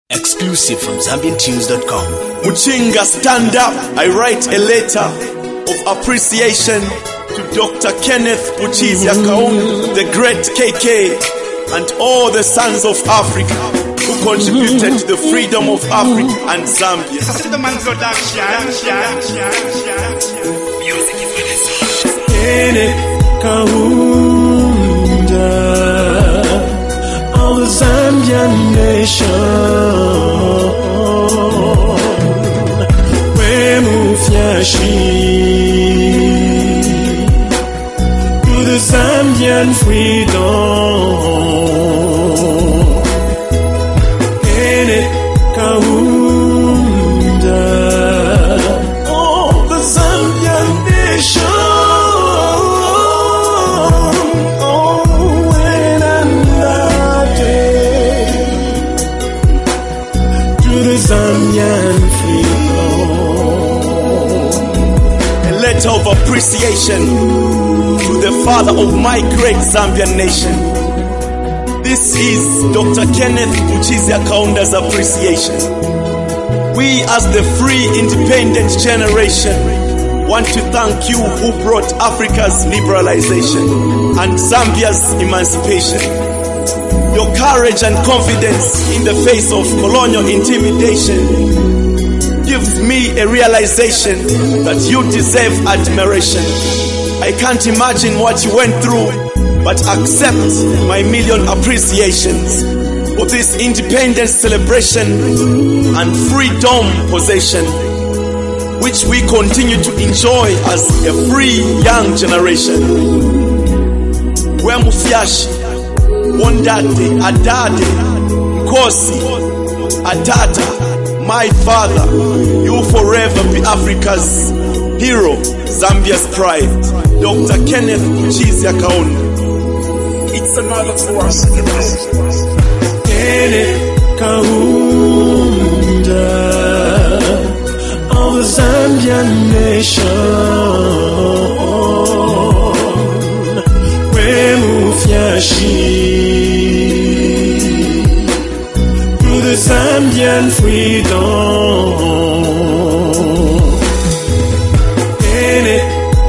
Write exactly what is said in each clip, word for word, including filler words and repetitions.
Exclusive from Zambian Tunes dot com. Muchinga, stand up. I write a letter of appreciation to Doctor Kenneth Buchizia Kaunda, the great K K, and all the sons of Africa who contributed to the freedom of Africa and Zambia. Kenneth Kaunda of the Zambian nation. To the Zambian freedom, Kenneth Kaunda, oh, the Zambian nation, oh, when and to the Zambian freedom. Of appreciation to the father of my great Zambian nation. This is Doctor Kenneth Buchizia Kaunda's appreciation. We as the free independent generation want to thank you who brought Africa's liberalization and Zambia's emancipation. Your courage and confidence in the face of colonial intimidation gives me a realization that you deserve admiration. I can't imagine what you went through, but accept my million appreciations for this independence celebration and freedom possession, which we continue to enjoy as a free young generation. Wemufyashi, Wondate, Adade, Nkosi, Atata, my father, you forever be Africa's hero, Zambia's pride, Doctor Kenneth Buchizia Kaunda. It's another for us. Kenneth Kaunda of the Zambian nation. Wemufyashi the Zambian freedom, Kenneth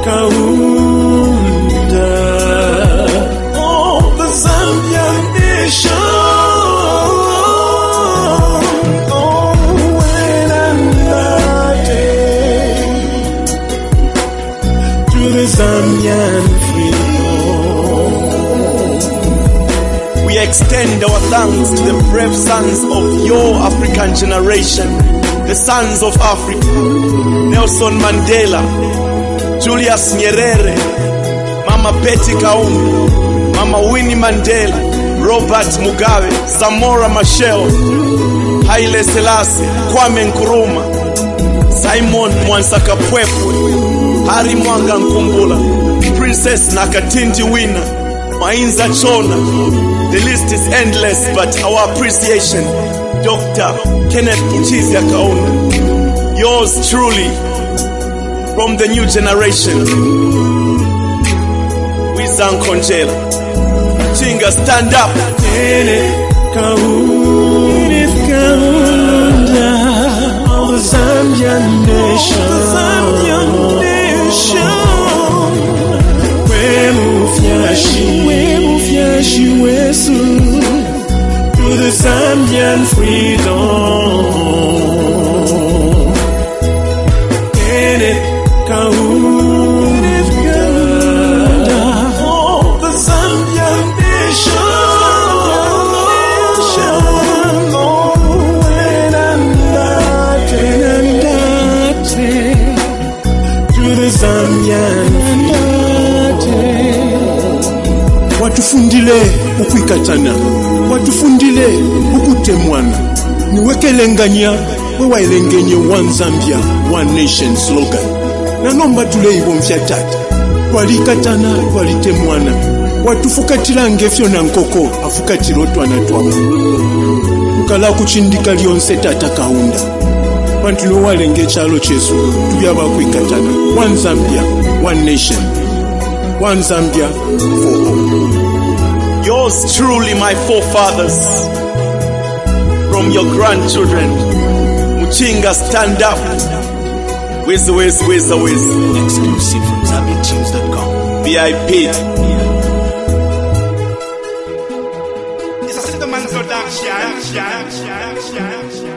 Kaunda, oh, the Zambian nation, oh, when and to the Zambian freedom. We extend our thanks to the brave sons of your African generation, the sons of Africa, Nelson Mandela, Julius Nyerere, Mama Betty Kaunda, Mama Winnie Mandela, Robert Mugabe, Samora Machel, Haile Selassie, Kwame Nkrumah, Simon Mwansaka Pwepwe, Harry Mwanga Nkumbula, Princess Nakatindi Winner, Mainza Chona. The list is endless, but our appreciation, Doctor Kenneth Buchizia Kaunda, yours truly, from the new generation. We sang Konjela. Chinga, stand up. Kenneth Kaunda of the Zambian nation. The Zambian nation. Wemufyashi, Wemufyashi wesu to the Zambian freedom. Kenneth Kaunda, oh, the Zambian nation, oh, when and to the Zambian freedom. Watufundile ukwikatana, watufundile ukutemwana, niwekelenganya wewaelengenye one Zambia, one nation slogan. Nanomba tule iwo mfyatata, walikatana, walitemwana, watufukatila ngefyo na nkoko, afukatilo twana twamu. Ukala kuchindika lionse tata Kaunda. Wantulo walenge chalo chesu, tuyaba kwikatana, one Zambia, one nation. One Zambia for all. Yours truly, my forefathers, from from your grandchildren. Muchinga, stand up. Where's the where's where's the where's Exclusive from Zambian Tunes dot com. V I P. This is the man's production.